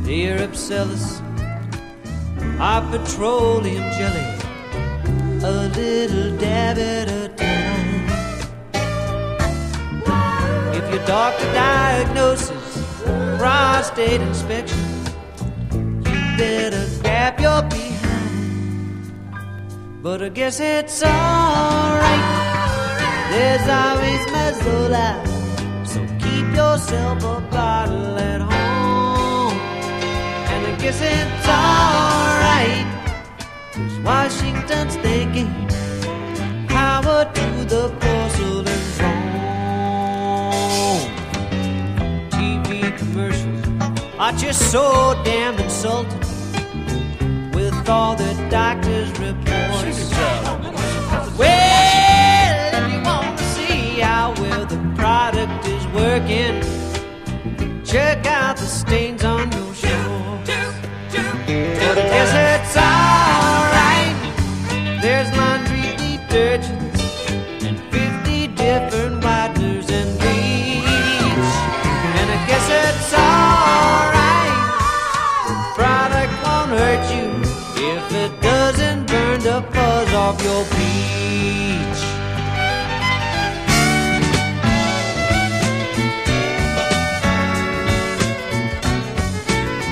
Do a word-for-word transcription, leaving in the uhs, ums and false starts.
Europe sellers our petroleum jelly, a little dab at a time. If your doctor diagnoses prostate inspection, you better grab your behind. But I guess it's alright, there's always Mesola, so keep yourself a bottle at home. And I guess it's alright, 'cause Washington's thinking, power to the porcelain throne. T V commercials are just so damn insulting, with all the doctor's reports. Well, if you want to see how well the product is working, check out the stains on your shorts. But I guess it's alright, there's laundry detergents and fifty different whiteners and bleach. And I guess it's alright, the product won't hurt you if it doesn't burn the fuzz off your peach.